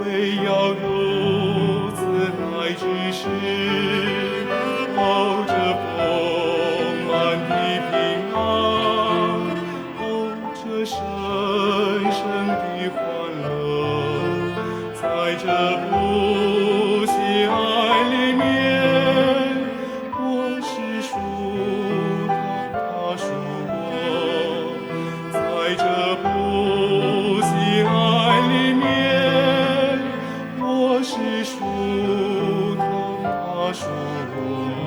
非要如此来之时，哦，这丰满的平安，哦，这深深的欢乐，在这不息爱里面，我是属他，他属我，在这不息爱里面，我是属他，他属我。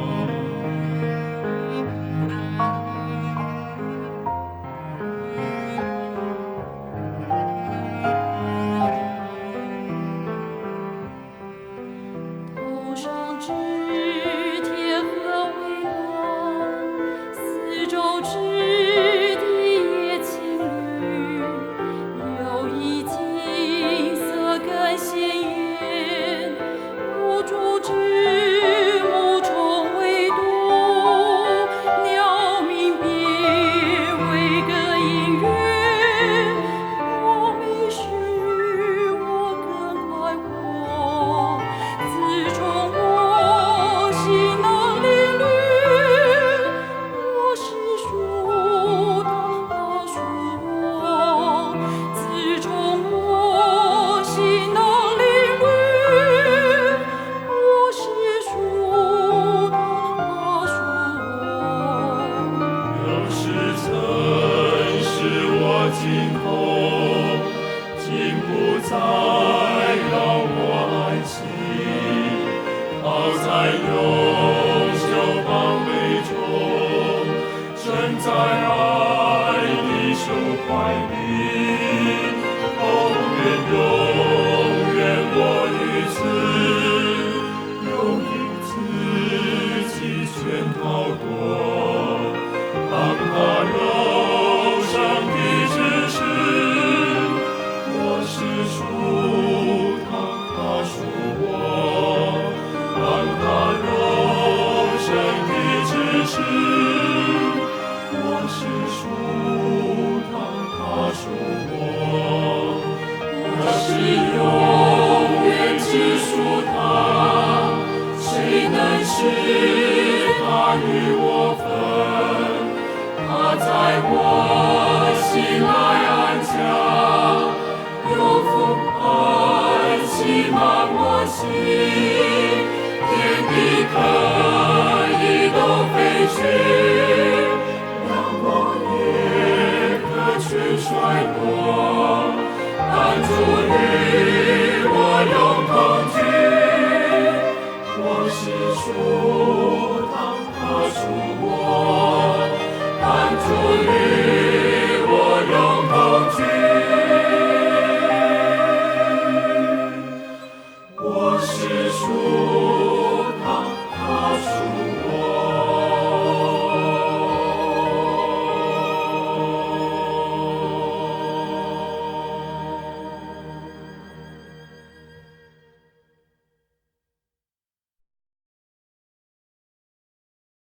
头上枝铁和蔚蓝，四周枝地也青绿，有一金色更鲜艳，无主之母宠为多，鸟鸣别为歌音乐，我迷失我更快活。自从我心能领略，我是属他，他属我。自从我心能领略，我是属他，他属我。 有时曾使我惊恐，竟不再让我安息。好在永久防备中，身在爱的胸怀里。哦，永远我于此，用以自己全逃脱。当他肉身的指示，我是属他，他属我。当他肉身的指示，我是属他，他属我。我是永远只属他，谁能使他与我分？他在我心来安家，有福安息满我心。天地可以都废去，阳光也可全衰落，但主与我永同居。我是属他，他属我，但主与